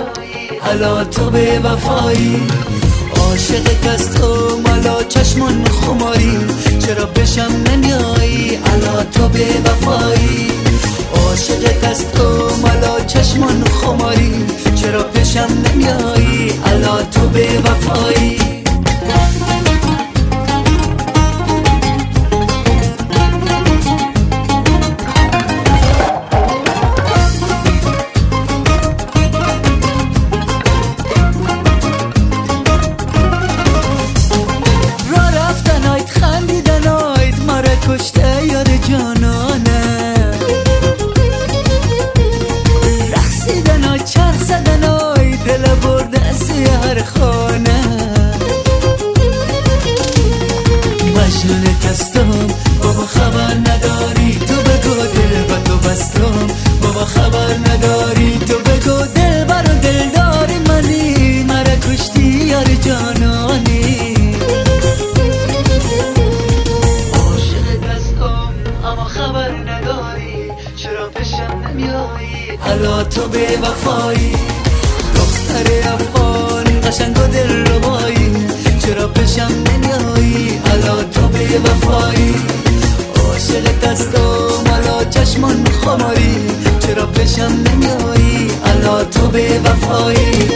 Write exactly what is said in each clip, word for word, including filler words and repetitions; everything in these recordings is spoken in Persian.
نمیایی، حالا تو به وفایی. عاشقت از تو مالا چشمون خماری، چرا بشم نمیایی، حالا تو به وفایی. عاشقت از تو مالا چشمون خماری، چرا بشم نمیایی، حالا تو به وفایی. کشته یار جانانه، رقصیدن های چرخ زدن های دل برده از هر خانه. مجنونت هستم بابا خبر نداری، تو بگو دل با تو بستم بابا خبر نداری، تو بگو دل برو دل داری منی، مرا کشتی یار جانانی. حالا تو به وفایی، دختر افغان قشنگ و دل ربایی، چرا پیشم نمیایی، حالا تو به وفایی. عاشقت هستم حالا چشمون خماری، چرا پیشم نمیایی، حالا تو به وفایی.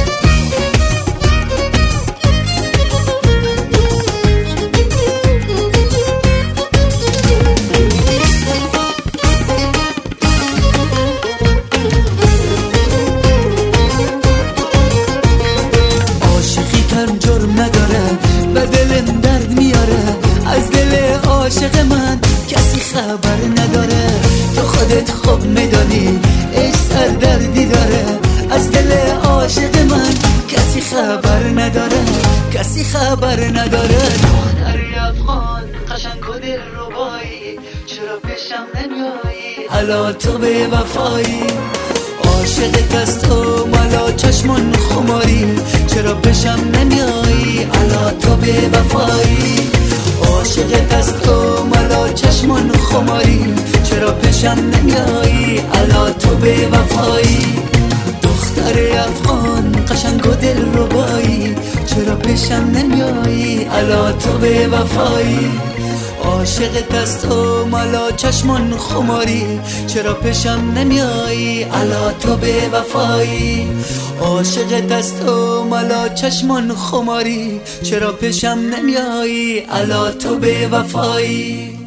عاشق من کسی خبر نداره، تو خودت خوب میدانی عشق سر دردی داره. از دل عاشق من کسی خبر نداره، کسی خبر نداره. دختر افغان قشنگ و دل ربایی، چرا پیشم نمیایی، حالا تو به وفایی. عاشقت از تو مالا چشمون خماری، چرا پیشم نمیایی، حالا تو به وفایی. عاشقت از تو مالا چشمون خماری، چرا پیشم نمیایی، حالا تو به وفایی. دختر افغان قشنگ و دل ربایی، چرا پیشم نمیایی، حالا تو به وفایی. عاشقت از تو مالا چشمون خماری، چرا پیشم نمیایی، حالا تو به وفایی. عاشقت از تو مالا چشمون خماری، چرا پیشم نمیایی، حالا تو به وفایی.